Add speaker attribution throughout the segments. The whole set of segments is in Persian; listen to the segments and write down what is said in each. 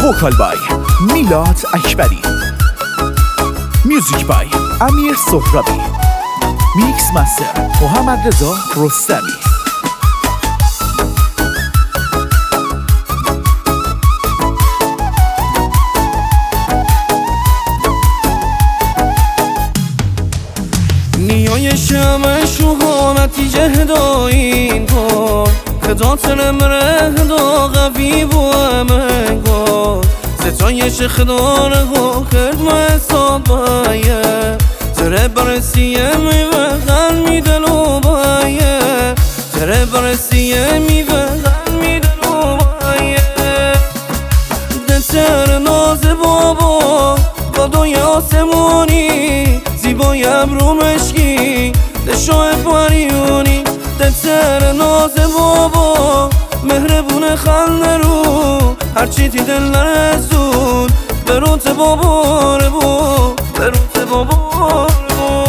Speaker 1: وکال بای میلاد اکبری، میوزیک بای امیر سهرابی، میکس مستر محمد رضا رستمی.
Speaker 2: نیای شمش و نتیجه داین کن خدا تنمره دا قوی بو امن کن ستایش خداره ها خدم حساب بایه تره برسیه میوه قلمی دلو بایه تره برسیه میوه قلمی دلو بایه دستر ناز بابا بادای آسمونی زیبای ابرو مشکی دشای پریونی دستر ناز بابا مهربون خنده رو هرچی تی دل نرسون بروت بابا رو بروت بابا رو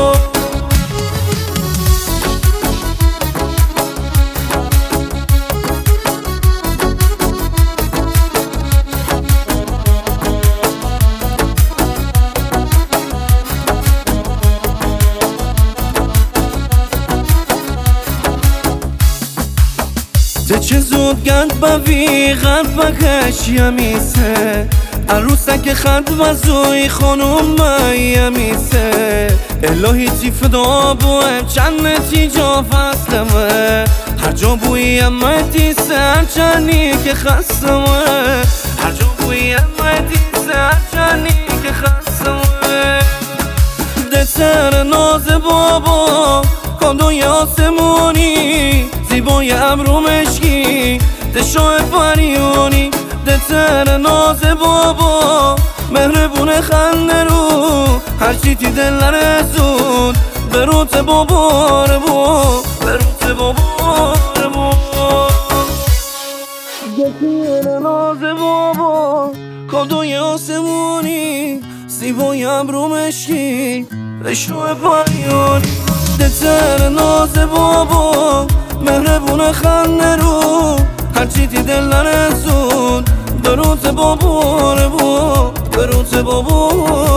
Speaker 2: چه زود گند بوی قلب بکش یمیسه عروسک خند وزوی خانوم یمیسه الهی تی فدا بوهم چند تی جا فصلمه هر جا بوی امتی سر چنی که خستمه هر جا بوی امتی سر چنی که خستمه دستر ناز بابا کادوی آسمونی زیبای ابرو مشکی دشای پریونی دتر ناز بابا مهربون خنده رو هرچی تی دل نرسون بروت بابا رو بروت بابا رو دتر ناز بابا کادوی آسمونی زیبای ابرو مشکی دشای پریونی دتر ناز بابا مهربون خنده رو هرچی تی دل نرسون بروت بابا رو بروت بابا